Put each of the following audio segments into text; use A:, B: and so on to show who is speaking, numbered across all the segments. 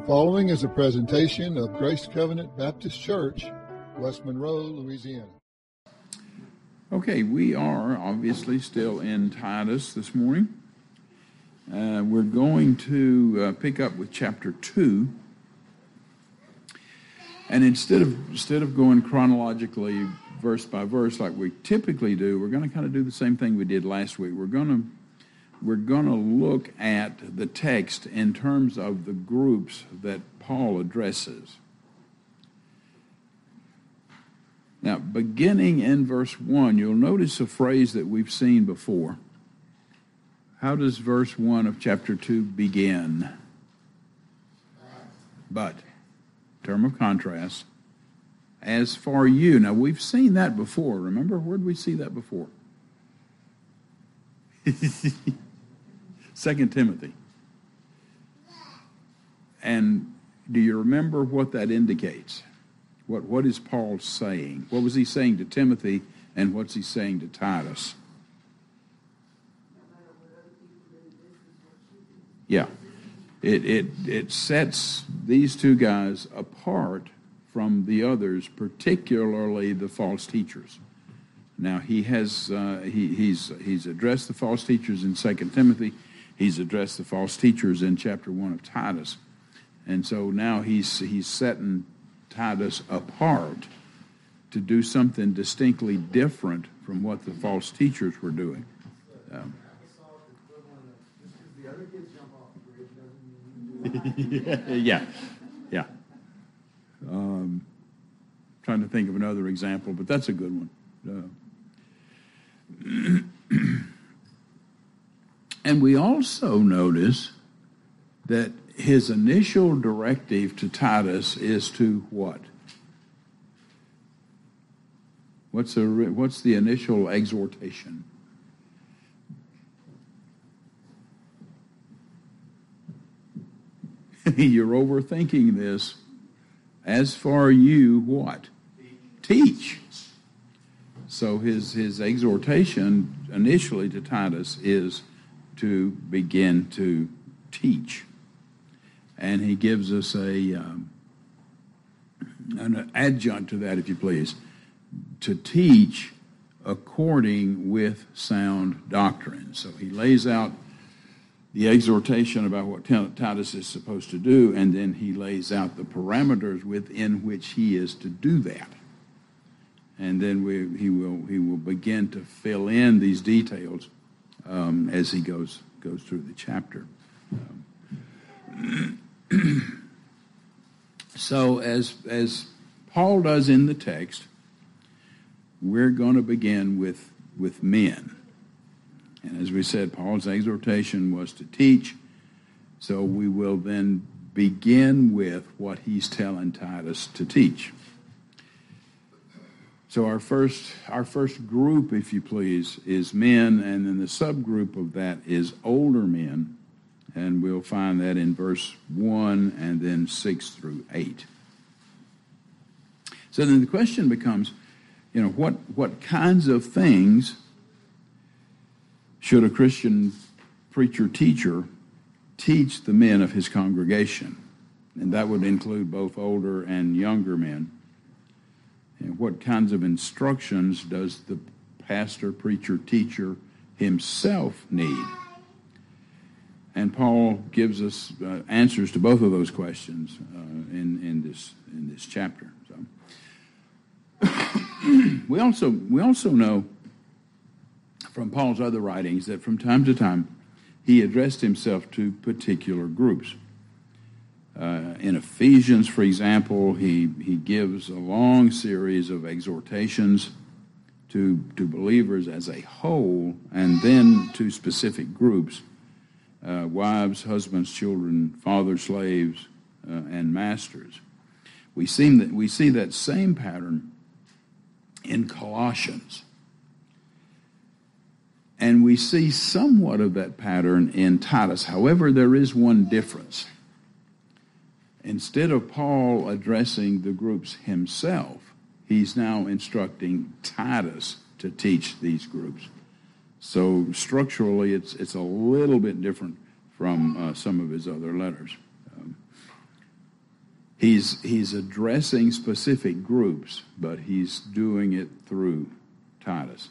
A: Following is a presentation of Grace Covenant Baptist Church, West Monroe, Louisiana.
B: Okay, we are obviously still in Titus this morning. We're going to pick up with chapter 2. And instead of going chronologically verse by verse like we typically do, we're going to kind of do the same thing we did last week. We're going to look at the text in terms of the groups that Paul addresses. Now, beginning in verse 1, you'll notice a phrase that we've seen before. How does verse 1 of chapter 2 begin? But, term of contrast, as for you. Now, we've seen that before. Remember, where did we see that before? 2 Timothy. And do you remember what that indicates? What is Paul saying? What was he saying to Timothy, and what's he saying to Titus? Yeah. It sets these two guys apart from the others, particularly the false teachers. Now, he's addressed the false teachers in 2 Timothy. He's addressed the false teachers in chapter 1 of Titus. And so now he's setting Titus apart to do something distinctly different from what the false teachers were doing. Yeah. Trying to think of another example, but that's a good one. And we also notice that his initial directive to Titus is to what? What's the initial exhortation? You're overthinking this. As for you, what? Teach. So his exhortation initially to Titus is to begin to teach. And he gives us an adjunct to that, if you please, to teach according with sound doctrine. So he lays out the exhortation about what Titus is supposed to do, and then he lays out the parameters within which he is to do that. And then he will begin to fill in these details as he goes through the chapter. So as Paul does in the text, we're going to begin with men. And as we said, Paul's exhortation was to teach. So we will then begin with what he's telling Titus to teach. So our first group, if you please, is men, and then the subgroup of that is older men. And we'll find that in verse 1 and then 6 through 8. So then the question becomes, what kinds of things should a Christian preacher-teacher teach the men of his congregation? And that would include both older and younger men. And what kinds of instructions does the pastor, preacher, teacher himself need? And Paul gives us answers to both of those questions in this chapter. So we also know from Paul's other writings that from time to time he addressed himself to particular groups. In Ephesians, for example, he gives a long series of exhortations to believers as a whole, and then to specific groups. Wives, husbands, children, fathers, slaves, and masters. We see that same pattern in Colossians. And we see somewhat of that pattern in Titus. However, there is one difference. Instead of Paul addressing the groups himself, he's now instructing Titus to teach these groups. So structurally, it's a little bit different from some of his other letters. He's addressing specific groups, but he's doing it through Titus.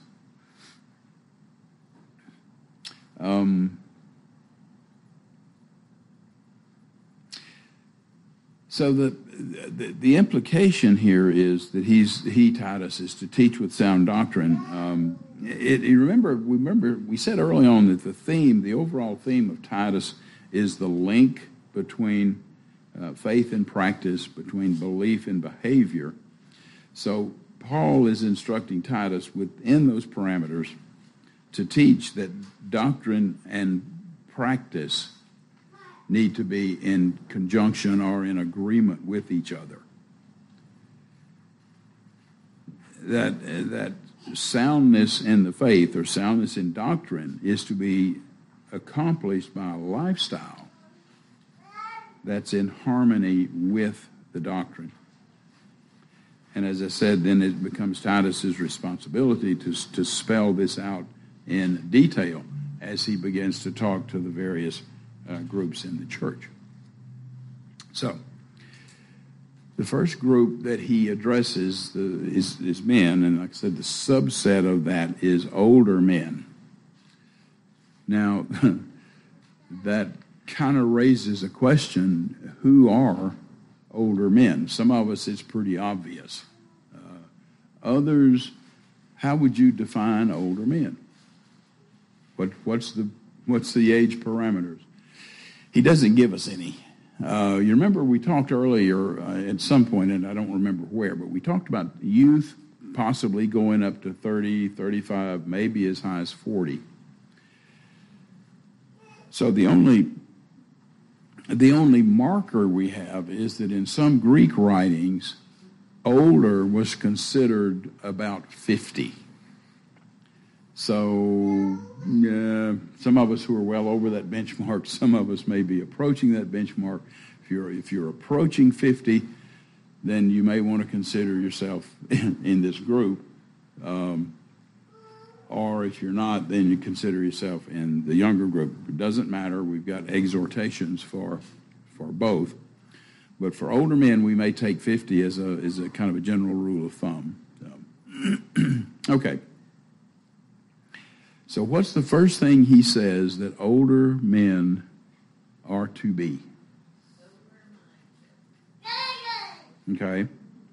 B: So the implication here is that Titus, is to teach with sound doctrine. Remember, we said early on that the overall theme of Titus is the link between faith and practice, between belief and behavior. So Paul is instructing Titus within those parameters to teach that doctrine and practice need to be in conjunction or in agreement with each other. That soundness in the faith or soundness in doctrine is to be accomplished by a lifestyle that's in harmony with the doctrine. And as I said, then it becomes Titus's responsibility to spell this out in detail as he begins to talk to the various groups in the church. So, the first group that he addresses is men, and like I said, the subset of that is older men. Now, that kind of raises a question, who are older men? Some of us, it's pretty obvious. Others, how would you define older men? What's the age parameters? He doesn't give us any. You remember we talked earlier at some point, and I don't remember where, but we talked about youth possibly going up to 30, 35, maybe as high as 40. So the only marker we have is that in some Greek writings, older was considered about 50. So some of us who are well over that benchmark, some of us may be approaching that benchmark. If you're approaching 50, then you may want to consider yourself in this group. Or if you're not, then you consider yourself in the younger group. It doesn't matter. We've got exhortations for both. But for older men, we may take 50 as a kind of a general rule of thumb. So, okay. So what's the first thing he says that older men are to be? Okay.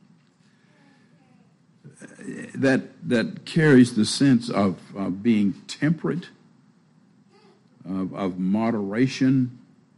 B: That carries the sense of being temperate, of moderation.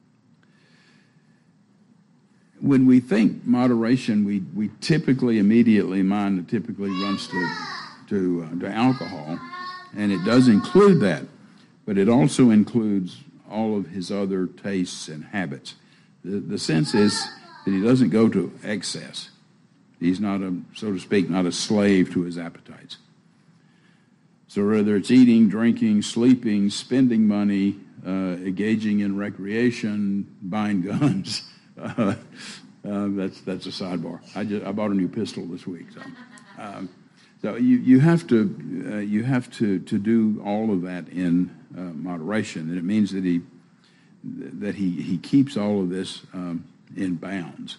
B: When we think moderation, we typically immediately, mind typically runs to alcohol. And it does include that, but it also includes all of his other tastes and habits. The sense is that he doesn't go to excess. He's not so to speak, not a slave to his appetites. So whether it's eating, drinking, sleeping, spending money, engaging in recreation, buying guns, that's a sidebar. I bought a new pistol this week, so. So you have to do all of that in moderation, and it means that he keeps all of this in bounds,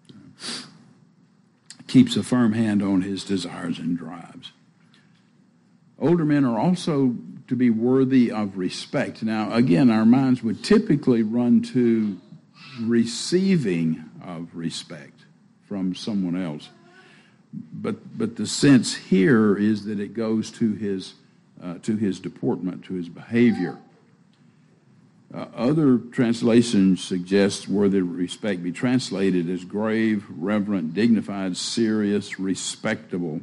B: keeps a firm hand on his desires and drives. Older men are also to be worthy of respect. Now, again, our minds would typically run to receiving of respect from someone else. But the sense here is that it goes to his deportment, to his behavior. Other translations suggest worthy of respect be translated as grave, reverent, dignified, serious, respectable.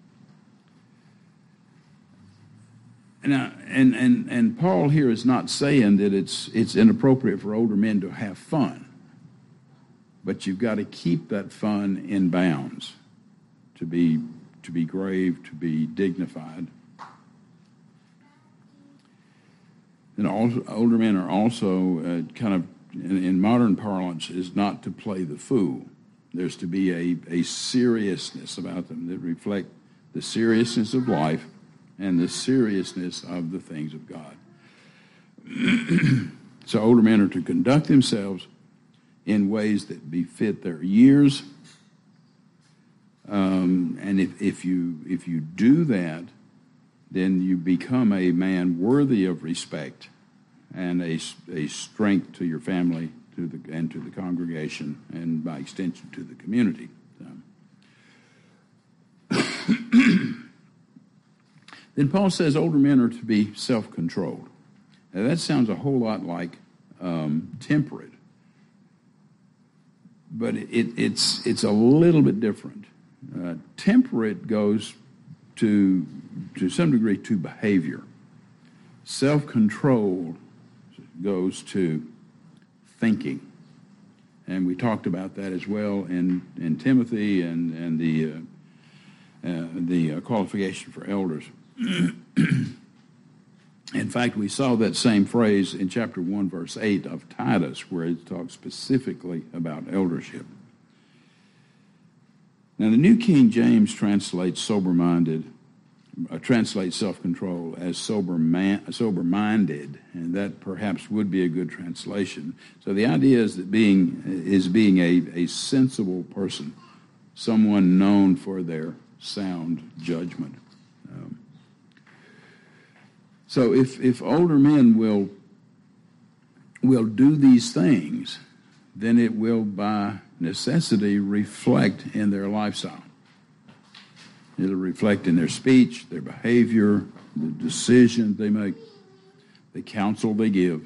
B: And Paul here is not saying that it's inappropriate for older men to have fun, but you've got to keep that fun in bounds. To be grave, to be dignified. And older men are also kind of, in modern parlance, is not to play the fool. There's to be a seriousness about them that reflect the seriousness of life and the seriousness of the things of God. So older men are to conduct themselves in ways that befit their years. And if you do that, then you become a man worthy of respect and a strength to your family, and to the congregation, and by extension to the community. Then Paul says older men are to be self-controlled. Now that sounds a whole lot like temperate, but it's a little bit different. Temperate goes to some degree to behavior. Self-control goes to thinking, and we talked about that as well in Timothy and the qualification for elders. In fact, we saw that same phrase in chapter 1, verse 8 of Titus, where it talks specifically about eldership. Now, the New King James translates self-control as sober-minded, and that perhaps would be a good translation. So the idea is that being a sensible person, someone known for their sound judgment. So if older men will do these things, then it will by necessity reflect in their lifestyle. It'll reflect in their speech, their behavior, the decisions they make, the counsel they give,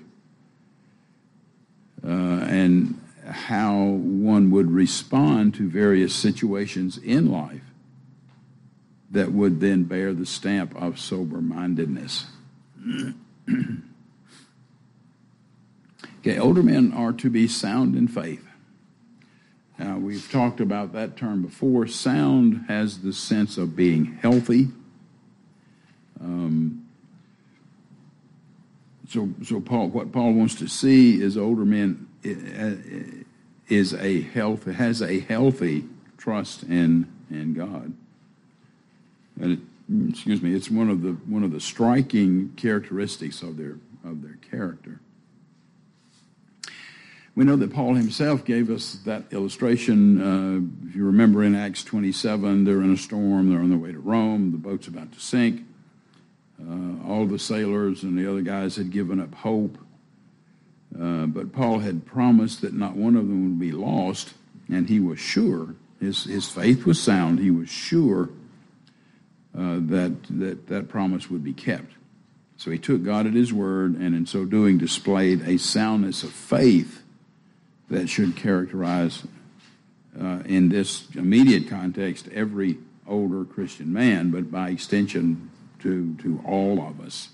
B: and how one would respond to various situations in life that would then bear the stamp of sober-mindedness. Okay, older men are to be sound in faith. Now, we've talked about that term before. Sound has the sense of being healthy. So what Paul wants to see is older men has a healthy trust in God. And it's one of the striking characteristics of their character. We know that Paul himself gave us that illustration. If you remember in Acts 27, they're in a storm, they're on their way to Rome, the boat's about to sink. All the sailors and the other guys had given up hope. But Paul had promised that not one of them would be lost, and he was sure, his faith was sound, he was sure that promise would be kept. So he took God at his word, and in so doing displayed a soundness of faith that should characterize, in this immediate context, every older Christian man, but by extension to all of us.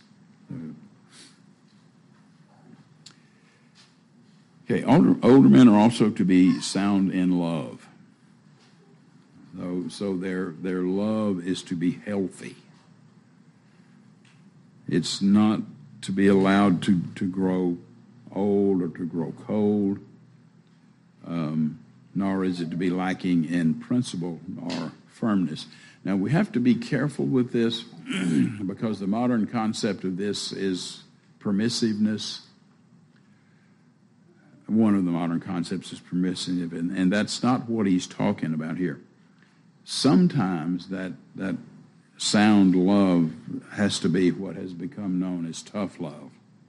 B: Okay, older men are also to be sound in love. So their love is to be healthy. It's not to be allowed to grow old or to grow cold, nor is it to be lacking in principle or firmness. Now, we have to be careful with this because the modern concept of this is permissiveness. One of the modern concepts is permissive, and that's not what he's talking about here. Sometimes that sound love has to be what has become known as tough love.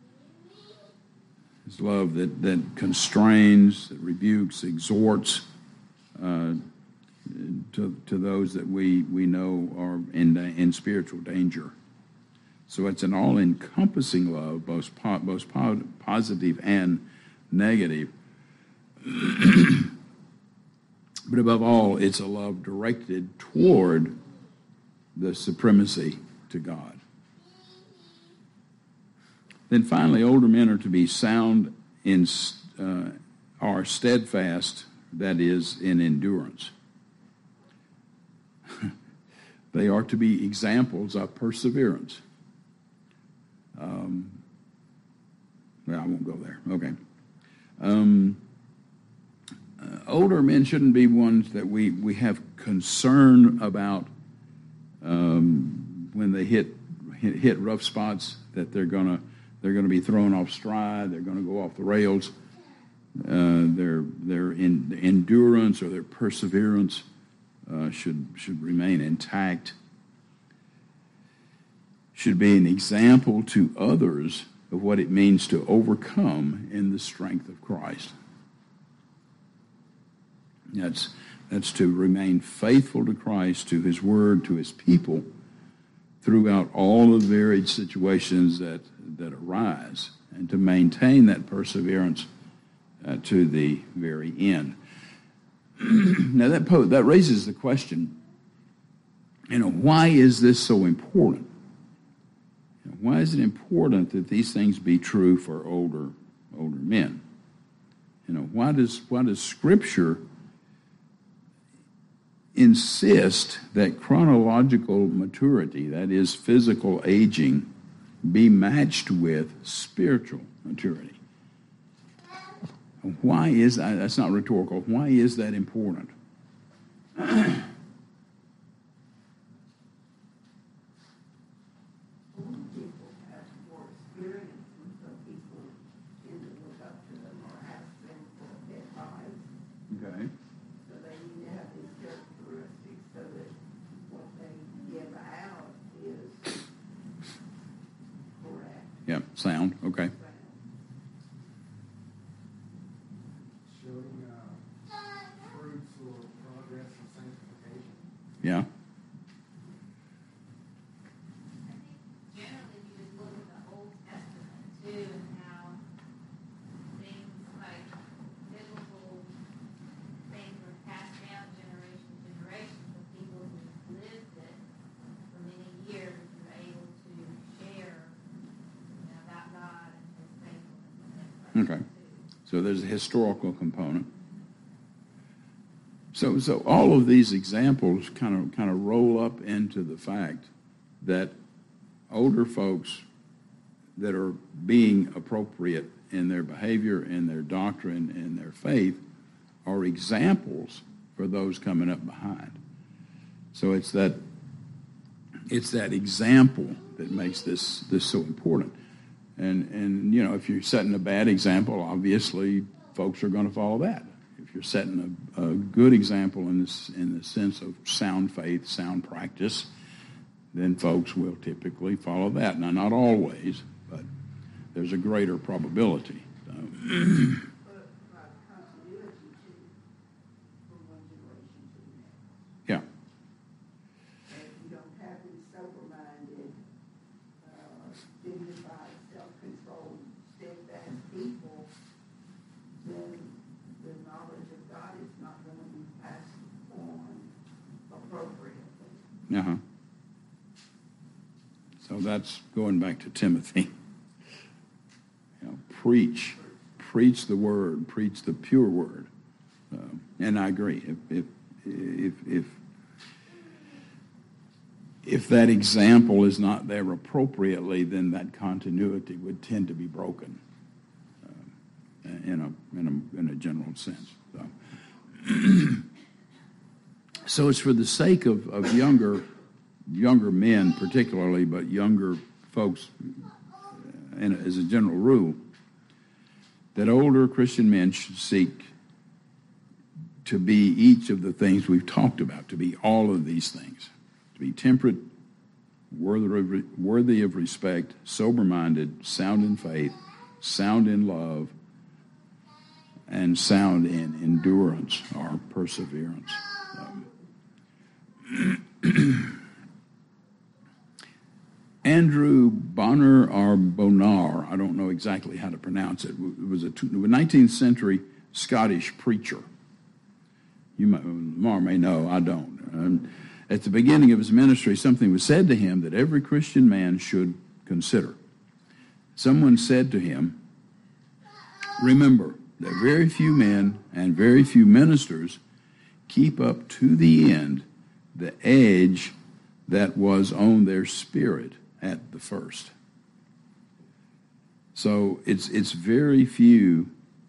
B: It's love that constrains, that rebukes, exhorts to those that we know are in spiritual danger. So it's an all-encompassing love, both positive and negative. But above all, it's a love directed toward the supremacy to God. Then finally, older men are to be sound are steadfast, that is, in endurance. They are to be examples of perseverance. Well, I won't go there. Okay. Older men shouldn't be ones that we have concern about when they hit rough spots, that they're gonna be thrown off stride, they're gonna go off the rails. their endurance or their perseverance should remain intact. Should be an example to others of what it means to overcome in the strength of Christ. That's to remain faithful to Christ, to His Word, to His people, throughout all the varied situations that arise, and to maintain that perseverance to the very end. Now that raises the question, why is this so important? Why is it important that these things be true for older men? Why does Scripture insist that chronological maturity, that is physical aging, be matched with spiritual maturity? Why is that? That's not rhetorical. Why is that important? Okay.
C: So they need to have these characteristics so that what they give out is correct.
B: Yeah, sound. Okay.
D: Showing fruits or progress and sanctification.
B: Yeah.
E: Generally, you just look at the Old Testament too, and how things like biblical things were passed down generation to generation. So people who lived it for many years were able to share, about God and His faithfulness and things like
B: Okay.
E: that too.
B: So there's a historical component. So all of these examples kind of roll up into the fact that older folks that are being appropriate in their behavior, in their doctrine, in their faith, are examples for those coming up behind. So it's that example that makes this so important. And if you're setting a bad example, obviously folks are going to follow that. If you're setting a good example in the sense of sound faith, sound practice, then folks will typically follow that. Now, not always, but there's a greater probability.
C: But continuity too, from one generation to the next.
B: Yeah.
C: And if you don't have these sober-minded, dignified, self-controlled, steadfast people, then the knowledge of God is not going to be passed on appropriately.
B: Uh-huh. So that's going back to Timothy. Preach the word, preach the pure word. And I agree. If that example is not there appropriately, then that continuity would tend to be broken in a general sense. So it's for the sake of younger men particularly, but younger folks as a general rule, that older Christian men should seek to be each of the things we've talked about, to be all of these things, to be temperate, worthy of respect, sober-minded, sound in faith, sound in love, and sound in endurance or perseverance. Andrew Bonar or Bonar, I don't know exactly how to pronounce it, was a 19th century Scottish preacher. You may know, I don't. At the beginning of his ministry, something was said to him that every Christian man should consider. Someone said to him, "Remember that very few men and very few ministers keep up to the end the edge that was on their spirit at the first." So it's very few,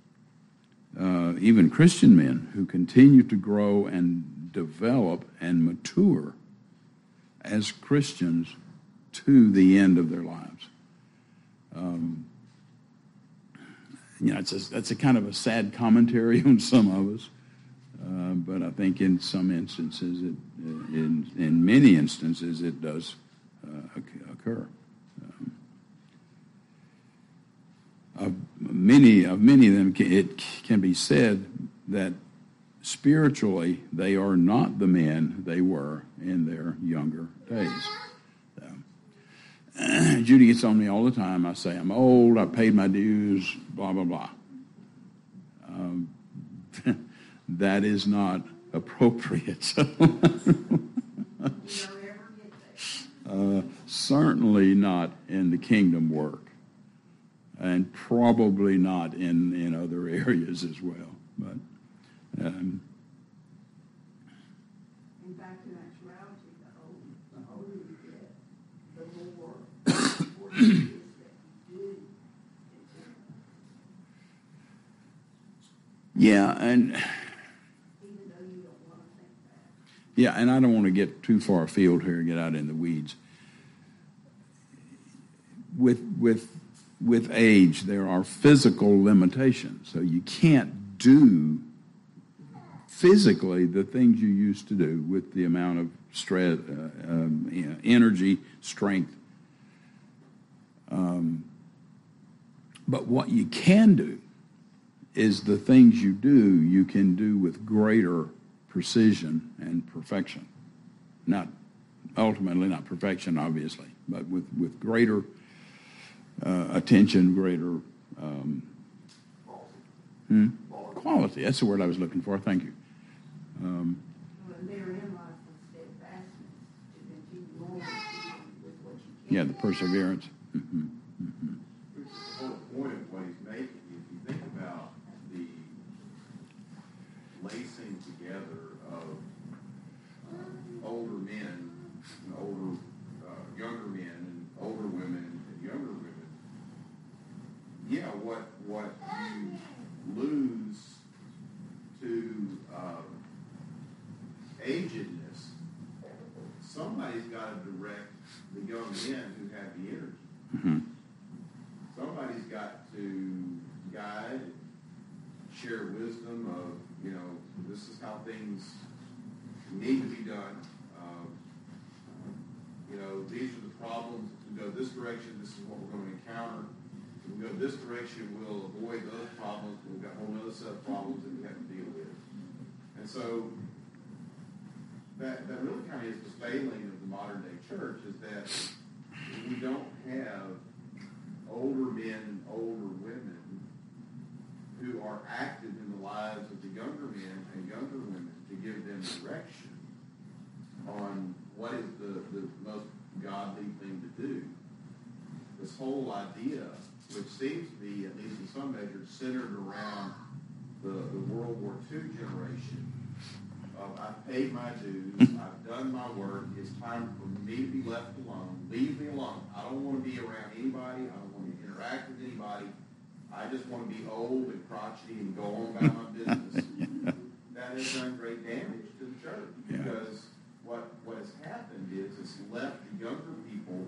B: even Christian men, who continue to grow and develop and mature as Christians to the end of their lives. that's a kind of a sad commentary on some of us. But I think in some instances, in many instances, it does occur. Of many of them, it can be said that spiritually they are not the men they were in their younger days. Judy gets on me all the time. I say I'm old. I paid my dues. Blah blah blah. That is not appropriate. Certainly not in the kingdom work, and probably not in other areas as well. But
C: in fact, in actuality, the older you get, the more important it is that you do.
B: yeah, and
C: Even though you don't want to think that.
B: yeah, and I don't want to get too far afield here and get out in the weeds. With age, there are physical limitations, so you can't do physically the things you used to do with the amount of stress, energy, strength. But what you can do is the things you do, you can do with greater precision and perfection. Ultimately not perfection, obviously, but with greater attention, greater quality. That's the word I was looking for. Thank you.
C: And therein lies the steadfastness to continue on with what you can.
B: Yeah, the perseverance. Mm-hmm.
F: The whole point of what he's making, if you think about the lacing together of older men and younger men and older women and younger women, what you lose to agedness, somebody's got to direct the young men who have the energy.
B: Mm-hmm.
F: Somebody's got to guide, share wisdom of, this is how things need to be done. These are the problems. If we go this direction, this is what we're going to encounter. If we go this direction, we'll avoid those problems. We've got a whole other set of problems that we have to deal with. And so that really kind of is the failing of the modern day church, is that we don't have older men and older women who are active in the lives of the younger men and younger women to give them direction on what is the most godly thing to do. This whole idea, which seems to be, at least in some measure, centered around the World War II generation of, I've paid my dues, I've done my work, it's time for me to be left alone. Leave me alone. I don't want to be around anybody. I don't want to interact with anybody. I just want to be old and crotchety and go on about my business. That has done great damage to the church, because what has happened is it's left the younger people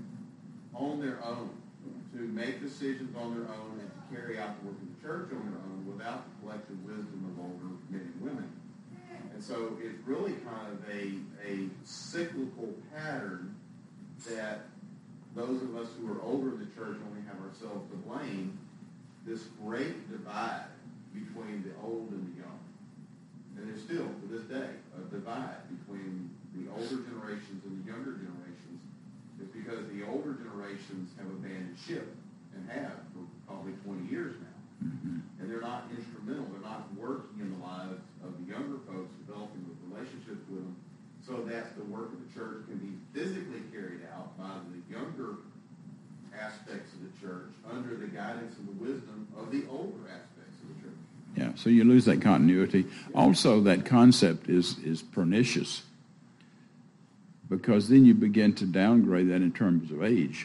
F: on their own to make decisions on their own and to carry out the work of the church on their own without the collective wisdom of older men and women. And so it's really kind of a cyclical pattern that those of us who are older in the church only have ourselves to blame, this great divide between the old and the young. And there's still, to this day, a divide between the older generations and the younger generations. It's because the older generations have abandoned ship, and have for probably 20 years now.
B: Mm-hmm.
F: And they're not instrumental. They're not working in the lives of the younger folks, developing the relationships with them, so that the work of the church can be physically carried out by the younger aspects of the church under the guidance and the wisdom of the older aspects of the church.
B: Yeah, so you lose that continuity. Also, that concept is pernicious, because then you begin to downgrade that in terms of age.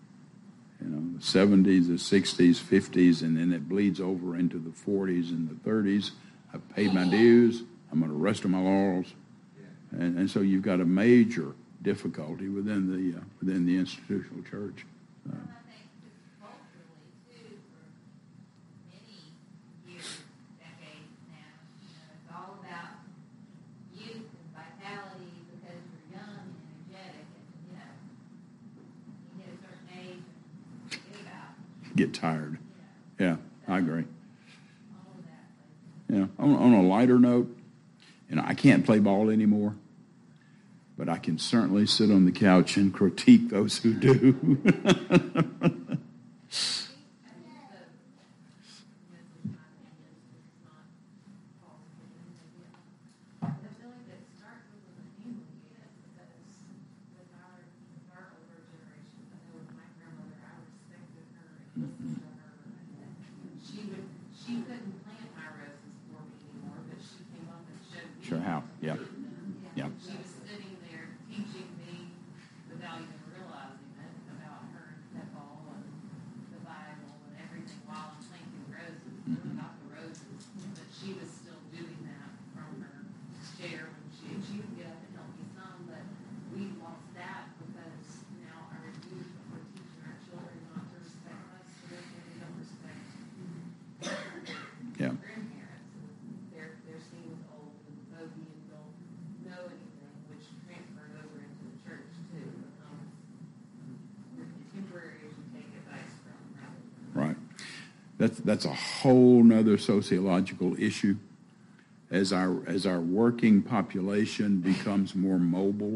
B: The 70s, the 60s, 50s, and then it bleeds over into the 40s and the 30s. I've paid my dues. I'm going to rest on my laurels. Yeah. And so you've got a major difficulty within the institutional church.
E: I think culturally, too, for
B: get tired. Yeah, I agree. Yeah. On a lighter note, I can't play ball anymore, but I can certainly sit on the couch and critique those who do.
E: She couldn't plant my roses for me anymore, but she came up and showed me.
B: Sure, how? Yeah. Yeah.
E: She was sitting there teaching me without even realizing it about her football and the Bible and everything while I'm planting roses. Not the roses, but she was still doing that from her chair when she would get up and help me some, but we lost that because now our youth are teaching our children not to respect us, so they don't respect
B: Yeah.
E: grandparents. They're seen as old and bogey and don't know anything, which transferred over into the church too. Contemporaries you take advice from, rather than.
B: Right. That's a whole nother sociological issue. As our working population becomes more mobile,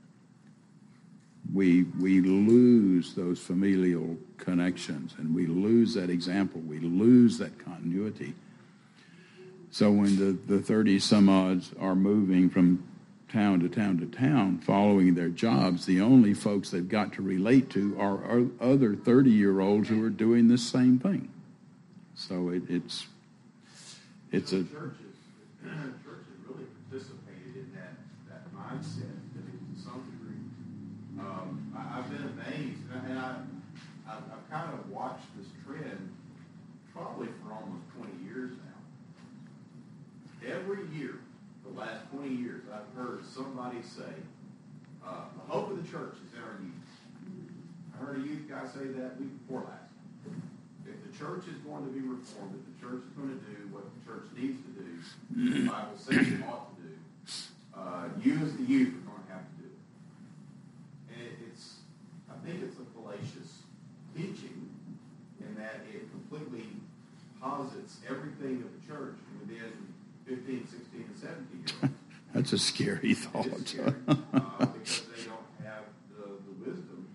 B: we lose those familial connections, and we lose that example. We lose that continuity. So when the 30-some-odds are moving from town to town to town, following their jobs, the only folks they've got to relate to are other 30-year-olds who are doing the same thing. So it's a
F: churches really participated in that mindset to some degree. I've been amazed, and I've kind of watched this trend probably for almost 20 years now. Every year, the last 20 years, I've heard somebody say, the hope of the church is in our youth. I heard a youth guy say that week before last. If the church is going to be reformed, if the church is going to do what the church needs to do, the Bible says it ought to do, you as the youth are going to have to do it. And I think it's a fallacious teaching in that it completely posits everything of the church within 15, 16, and 17 years old.
B: That's a scary thought.
F: It is scary, because they don't have the wisdom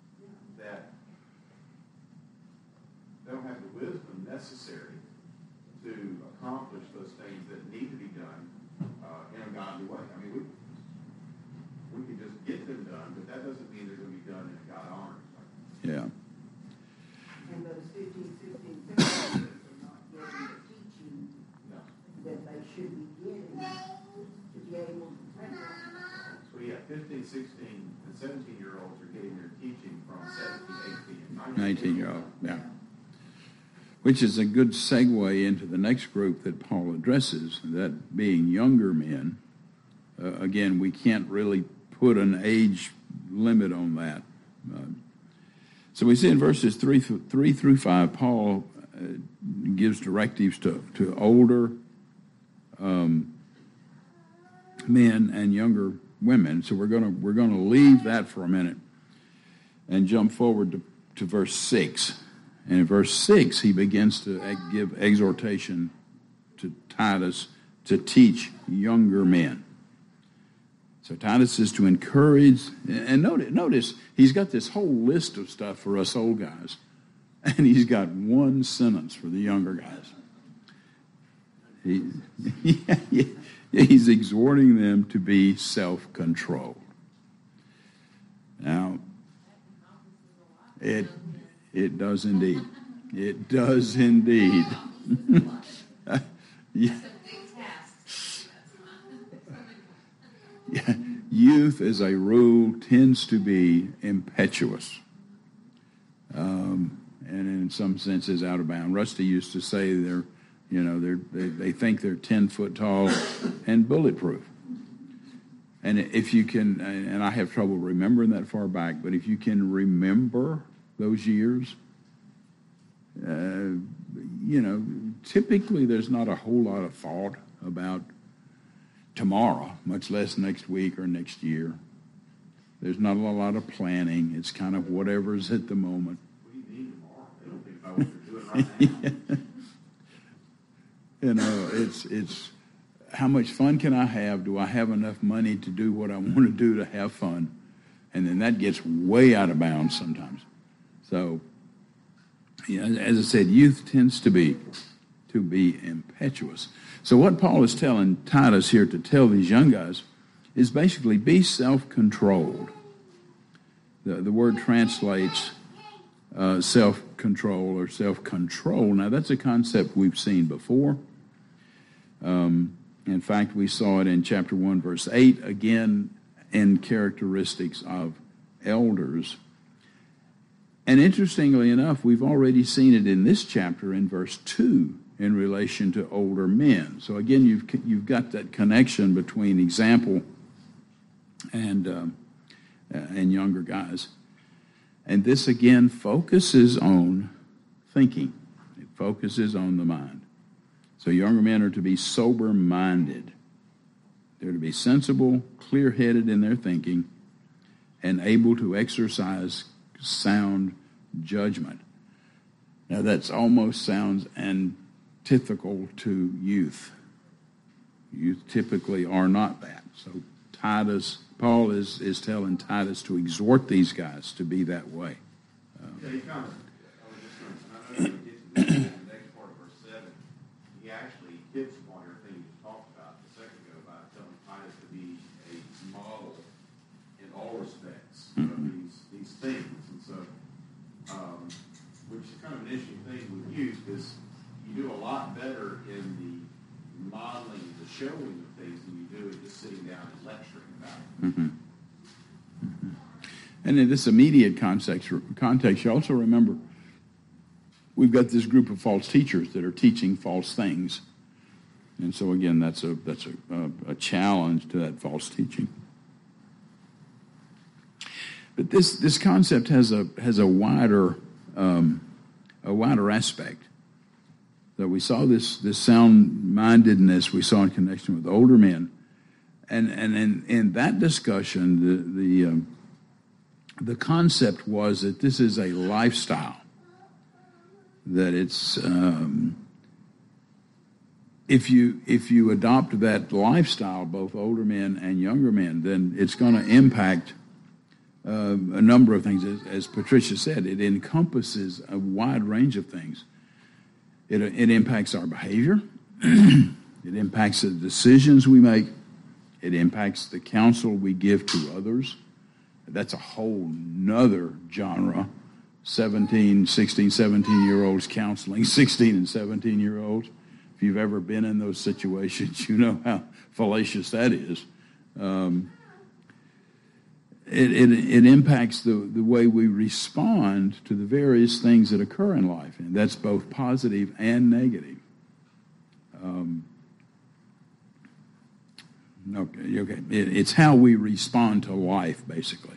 F: necessary to accomplish those things that need to be done in a godly way. I mean, we can just get them done, but that doesn't mean they're going to be done in a God-honoring way.
B: Yeah.
C: And those 15, 16, 17 years are not getting the teaching that they should be getting to be able to take on.
F: So yeah, 15, 16, and 17-year-olds are getting their teaching from 17, 18, and
B: 19-year-old, yeah. Which is a good segue into the next group that Paul addresses, that being younger men. Again, we can't really put an age limit on that. So we see in verses 3 through 5, Paul gives directives to older men and younger women. So we're going to leave that for a minute and jump forward to verse 6. And in verse 6, he begins to give exhortation to Titus to teach younger men. So Titus is to encourage, and notice he's got this whole list of stuff for us old guys, and he's got one sentence for the younger guys. He's exhorting them to be self-controlled. Now, it does indeed. It does indeed. Yeah. Youth, as a rule, tends to be impetuous, and in some senses out of bounds. Rusty used to say they think they're 10 foot tall and bulletproof. And if you can, and I have trouble remembering that far back, but if you can remember those years, typically there's not a whole lot of thought about tomorrow, much less next week or next year. There's not a lot of planning. It's kind of whatever's at the moment.
F: What do you mean tomorrow? They don't think about
B: You know, it's how much fun can I have? Do I have enough money to do what I want to do to have fun? And then that gets way out of bounds sometimes. So, yeah, as I said, youth tends to be impetuous. So what Paul is telling Titus here to tell these young guys is basically be self-controlled. The word translates self-control or self-control. Now, that's a concept we've seen before. In fact, we saw it in chapter 1, verse 8, again in characteristics of elders. And interestingly enough, we've already seen it in this chapter in verse 2 in relation to older men. So again, you've got that connection between example and younger guys. And this again focuses on thinking. It focuses on the mind. So younger men are to be sober-minded. They're to be sensible, clear-headed in their thinking, and able to exercise sound judgment. Now that almost sounds antithetical to youth. Youth typically are not that. So Paul is telling Titus to exhort these guys to be that way.
F: Yeah, he kind of, I was just going to, I know when we get to the next part of verse 7, he actually hits upon everything you talked about a second ago about telling Titus to be a model in all respects of these things. And so, which is kind of an interesting thing with youth, is you do a lot better in the modeling, the showing of things than you do in just sitting down and lecturing about it.
B: Mm-hmm. Mm-hmm. And in this immediate context, you also remember we've got this group of false teachers that are teaching false things, and so again, that's a challenge to that false teaching. But this concept has a wider aspect. That we saw this sound-mindedness we saw in connection with older men, and in that discussion, the concept was that this is a lifestyle. That it's if you adopt that lifestyle, both older men and younger men, then it's going to impact a number of things. As Patricia said, it encompasses a wide range of things. It impacts our behavior. It impacts the decisions we make. It impacts the counsel we give to others. That's a whole nother genre. 16, 17-year-olds counseling 16 and 17-year-olds. If you've ever been in those situations, you know how fallacious that is. It impacts the way we respond to the various things that occur in life, and that's both positive and negative. Okay. It's how we respond to life, basically.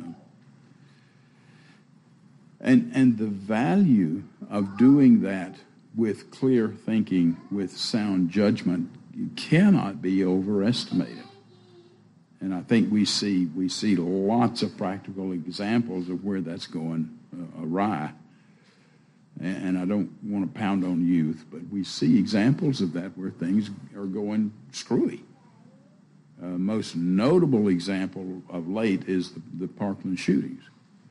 B: And the value of doing that with clear thinking, with sound judgment, cannot be overestimated. And I think we see lots of practical examples of where that's going awry. And I don't want to pound on youth, but we see examples of that where things are going screwy. Most notable example of late is the Parkland shootings.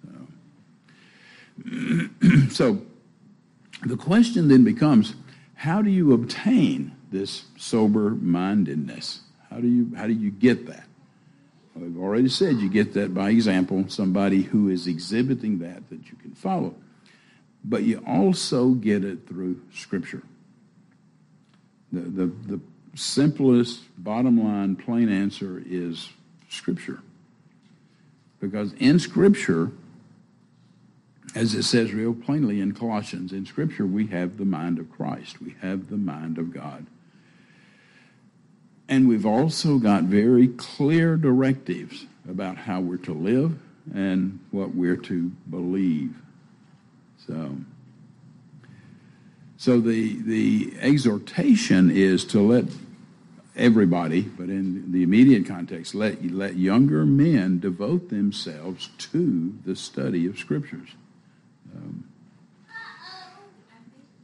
B: So the question then becomes, how do you obtain this sober-mindedness? How do you get that? Well, we've already said you get that by example, somebody who is exhibiting that you can follow. But you also get it through Scripture. The simplest, bottom line, plain answer is Scripture. Because in Scripture, as it says real plainly in Colossians, in Scripture we have the mind of Christ. We have the mind of God. And we've also got very clear directives about how we're to live and what we're to believe. So the exhortation is to let everybody, but in the immediate context, let younger men devote themselves to the study of Scriptures.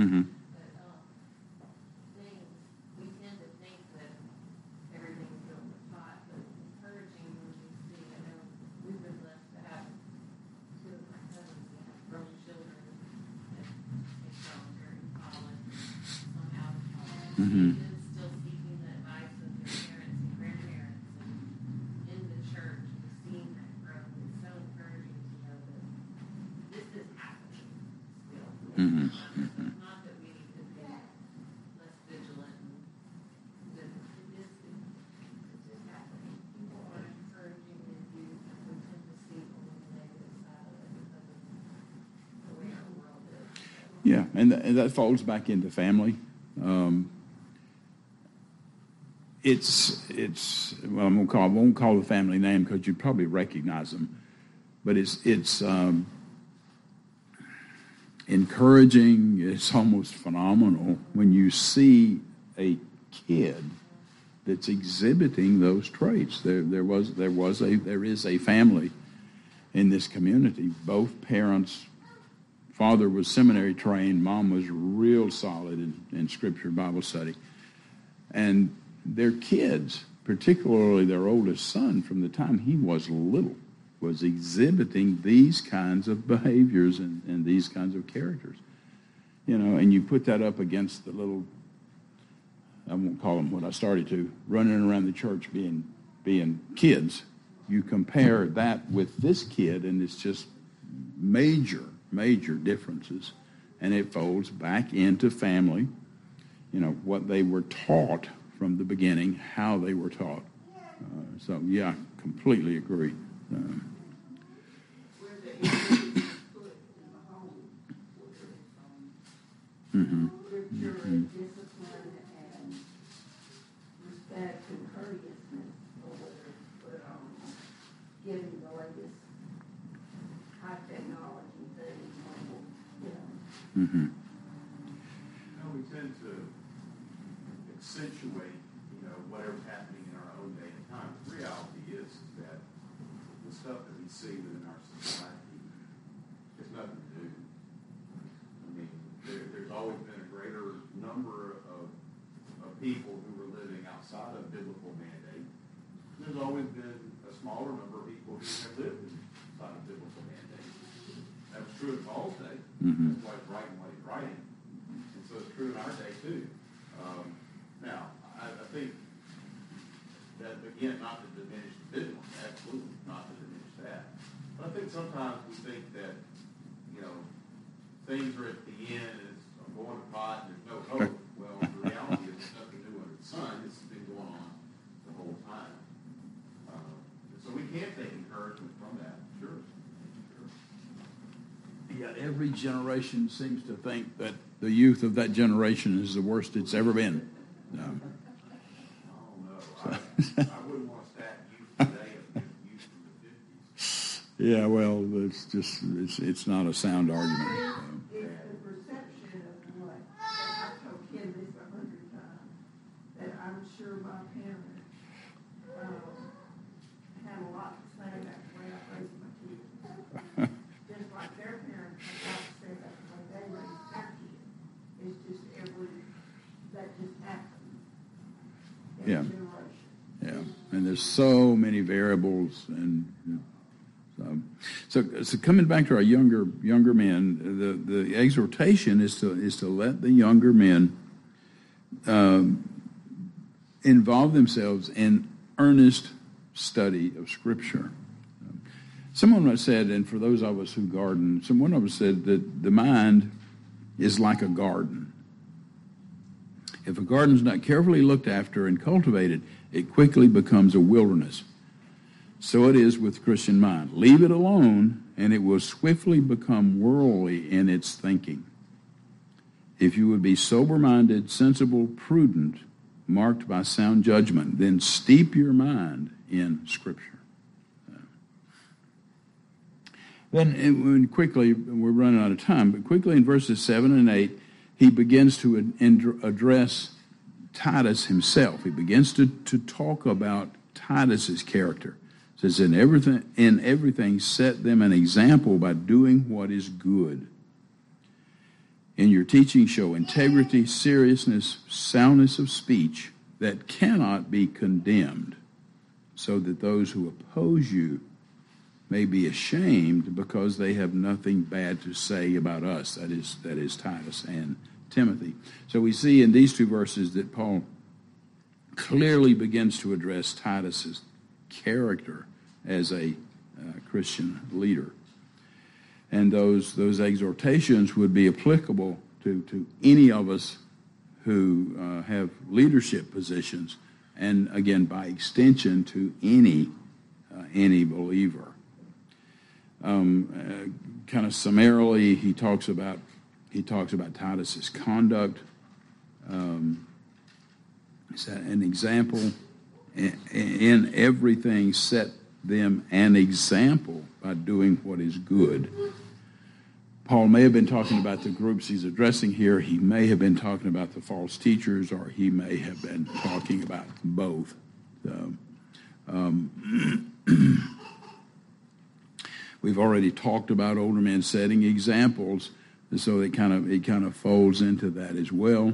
B: Mm-hmm.
E: But things, we tend to think that everything's built with thought, but encouraging when you see, I know we've been blessed to have two of my cousins that have grown children that they've grown very solid, somehow
B: Mm-hmm.
E: kids still seeking the advice of their parents and grandparents and in the church and seeing that growth. It's so encouraging to know that this is happening still.
B: Mm-hmm.
E: Not that we need to be less vigilant and that it's just happening. People are encouraging the youth, and we tend to see only the negative side of it because of the way our world is.
B: Yeah, and that falls back into family. It's well, I won't call the family name because you'd probably recognize them, but it's encouraging. It's almost phenomenal when you see a kid that's exhibiting those traits. There is a family in this community. Both parents. Father was seminary trained. Mom was real solid in Scripture Bible study. And their kids, particularly their oldest son, from the time he was little, was exhibiting these kinds of behaviors and these kinds of characters. You know, and you put that up against the little, I won't call them what I started to, running around the church being kids. You compare that with this kid, and it's just major differences, and it folds back into family, you know, what they were taught from the beginning, how they were taught. So, yeah, completely agree.
C: Where the emphasis is put in the home, whether it's on scripture and discipline and respect and courteousness, or whether it's put on giving the latest high technology things, you know.
B: Mm-hmm.
F: You know, we tend to accentuate, you know, whatever's happening in our own day and time. The reality is that the stuff that we see within our society has nothing to do. I mean, there's always been a greater number of people who were living outside of biblical mandate. There's always been a smaller number of people who have lived inside of biblical mandate. That was true in Paul's day.
B: Mm-hmm.
F: That's why he's writing what he's writing. And so it's true in our day, too. Now, I think that, again, not to diminish the vigilance, absolutely not to diminish that. But I think sometimes we think that, you know, things are at the end, and it's I'm going to pot, and there's no hope. Well, the reality is there's nothing new under the sun. This has been going on the whole time. And so we can take encouragement from that, sure.
B: Yeah, every generation seems to think that the youth of that generation is the worst it's ever been.
F: Oh, no. I wouldn't want to stack youth today against youth from the 50s.
B: Yeah, well, it's not a sound argument.
C: It's the perception of what, I've told Ken this 100 times, that I'm sure my parents had a lot to say about the way I raised my kids. Just like their parents had a lot to say about the way they raised their kids. It's just that just happens.
B: Yeah.
C: Generation.
B: Yeah, and there's so many variables, and so coming back to our younger men, the exhortation is to let the younger men involve themselves in earnest study of Scripture. Someone said, and for those of us who garden, someone of us said that the mind is like a garden. If a garden's not carefully looked after and cultivated, it quickly becomes a wilderness. So it is with the Christian mind. Leave it alone, and it will swiftly become worldly in its thinking. If you would be sober-minded, sensible, prudent, marked by sound judgment, then steep your mind in Scripture. Then quickly, we're running out of time, but quickly in verses 7 and 8, he begins to address Titus himself. He begins to talk about Titus's character. It says, in everything set them an example by doing what is good. In your teaching, show integrity, seriousness, soundness of speech that cannot be condemned, so that those who oppose you may be ashamed because they have nothing bad to say about us. That is Titus and Timothy. So we see in these two verses that Paul clearly begins to address Titus's character as a Christian leader. And those exhortations would be applicable to any of us who have leadership positions, and again, by extension, to any believer. Kind of summarily, he talks about Titus's conduct. Set an example in everything. Set them an example by doing what is good. Paul may have been talking about the groups he's addressing here. He may have been talking about the false teachers, or he may have been talking about both. We've already talked about older men setting examples, so it kind of folds into that as well.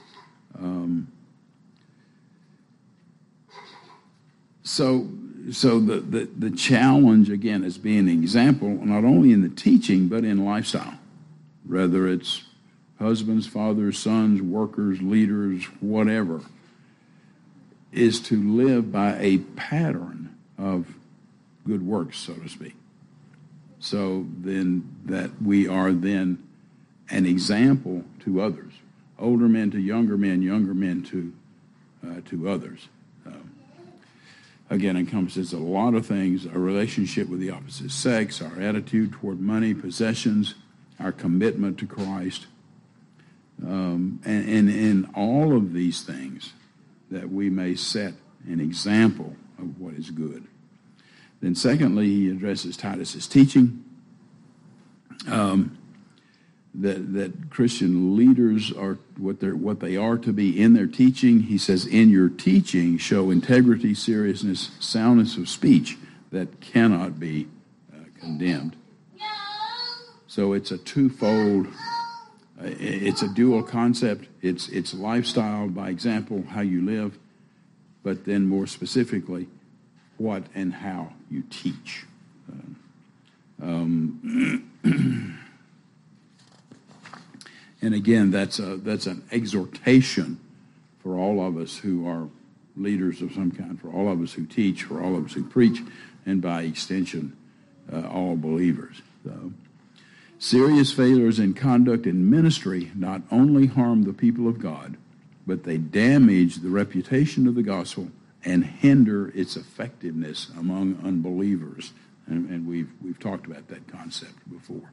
B: So the challenge, again, is being an example, not only in the teaching, but in lifestyle. Whether it's husbands, fathers, sons, workers, leaders, whatever, is to live by a pattern of good works, so to speak. So then that we are then an example to others. Older men to younger men to others. Again, encompasses a lot of things: our relationship with the opposite sex, our attitude toward money, possessions, our commitment to Christ, and in all of these things, that we may set an example of what is good. Then secondly, he addresses Titus's teaching, that Christian leaders are what they are to be in their teaching. He says, in your teaching, show integrity, seriousness, soundness of speech that cannot be condemned. So it's a twofold, it's a dual concept. It's lifestyle by example, how you live, but then more specifically, what and how you teach. And again, that's an exhortation for all of us who are leaders of some kind, for all of us who teach, for all of us who preach, and by extension, all believers. Serious failures in conduct and ministry not only harm the people of God, but they damage the reputation of the gospel and hinder its effectiveness among unbelievers. And we've talked about that concept before.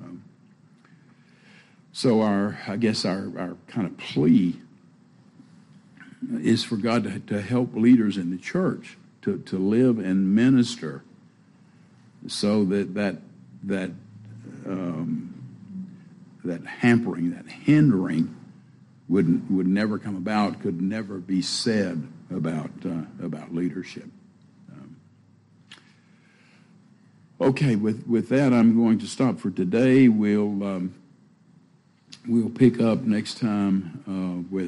B: So our kind of plea is for God to help leaders in the church to live and minister, so that hampering, that hindering would never come about, could never be said about leadership. Okay, with that, I'm going to stop for today. We'll pick up next time with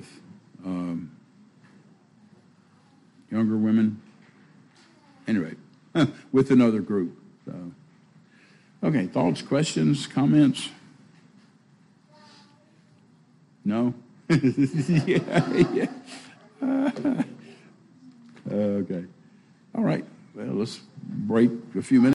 B: younger women. Anyway, with another group. Okay, thoughts, questions, comments? No? Yeah. Okay. All right. Well, let's break a few minutes.